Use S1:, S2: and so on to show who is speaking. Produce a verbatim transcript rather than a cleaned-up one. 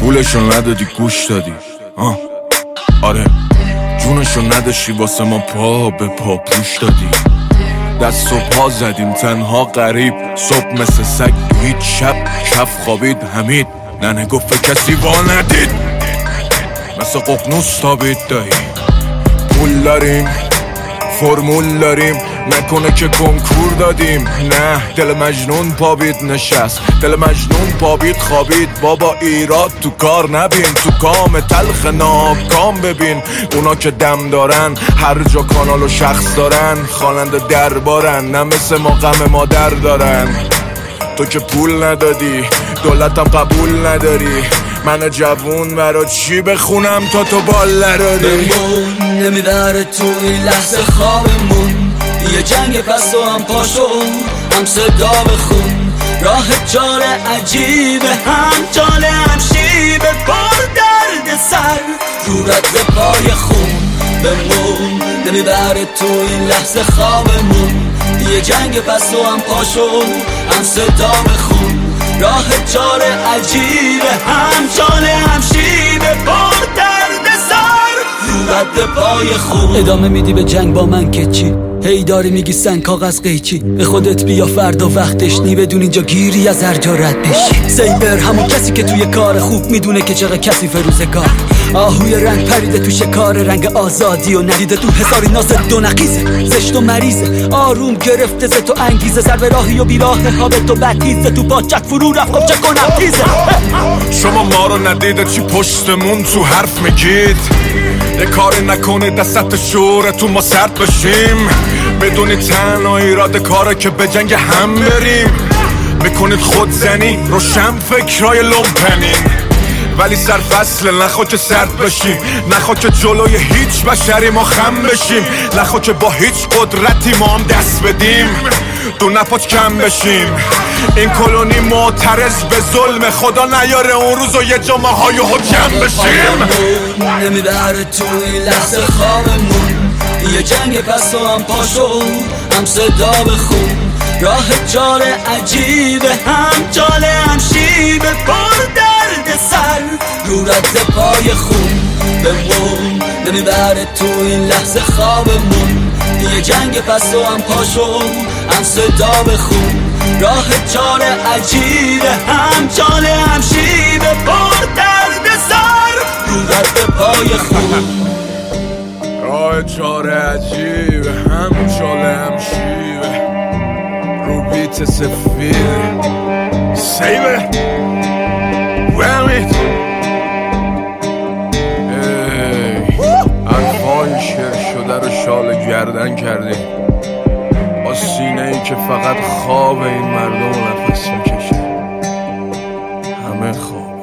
S1: گولشو ندادی گوش دادی آه. آره جونشو نداشتی واسه ما پا به پا پوش دادی. دست و پا زدیم تنها غریب صبح مثل سگ هیچ شب کف خوابید حمید ننه گفت کسی وا ندید مثل ققنوس تابید دایی. پول داریم فرمول داریم نکنه که کنکور دادیم. نه دل مجنون پابید نشست دل مجنون پابید خوابید. بابا ایراد تو کار نبین تو کام تلخ ناکام ببین. اونا که دم دارن هر جا کانال و شخص دارن خواننده دربارن نه مثل ما غم مادر دارن. تو که پول ندادی دولتم قبول نداری من جوون برا چی بخونم تا تو بال نداری.
S2: بمون نمیبره تو این لحظه خوابمون یه جنگ پس و هم پاشو هم صدا بخون. راه جار عجیبه هم جاله هم شیبه پر درد سر رو رد پای خون. بمون نمیبره تو این لحظه خوابمون یه جنگ پس و هم پاشو هم صدا بخون. راه جار عجیبه هم جاله هم شیبه پر درد سر رو رد پای خون. ادامه میدی به جنگ با من که چی؟ هی داری میگی سنگ کاغذ قیچی به خودت بیا فردا وقتش نی بدون اینجا گیری از هر جا رد بشی. سیبر همون کسی که توی کار خوب میدونه که چقدر کسی فروزگار آهوی رنگ پریده تو شکار رنگ آزادی و ندیده تو حساری ناز دو نقیزه زشت و مریضه آروم گرفته ز تو انگیزه سر به راهی و بیراه خواب تو بدتیزه تو باچت فرو رفت خب چه کنم تیزه.
S1: شما ما رو ندیده چی پشتمون تو حرف میگید یه کاری نکنه دستت شوره تو ما سرد بشیم بدونی تنها ایراد کاره که به جنگ هم بریم. میکنید خودزنی روشن فکرای لومپنین ولی سر فصل نخوا که سرد بشیم نخوا که جلوی هیچ بشری ما خم بشیم نخوا که با هیچ قدرتی ما هم دست بدیم دو نپاچ کم بشیم. این کلونی معترض به ظلم خدا نیاره اون روز و یه جامعه های حکم بشیم.
S2: نمیبره تو این لحظه خوابمون یه جنگ پس و هم پاشو هم صدا بخون. راه جار عجیبه هم جاله هم شیبه پر درد سر رو رد پای خون. بمون نمیبره تو این لحظه خوابمون یه جنگ پس و هم پاشو هم صدا بخون. راه جار عجیبه هم جاله هم شیبه پر درد سر رو رد پای خون.
S1: راه جار عجیبه هم جاله هم شیبه رو بیت سفید سیبه ویلمیت حرفای شعر شده رو شال گردن کردیم با سینه ای که فقط خواب این مردم رو نفس میکشه همه خواب.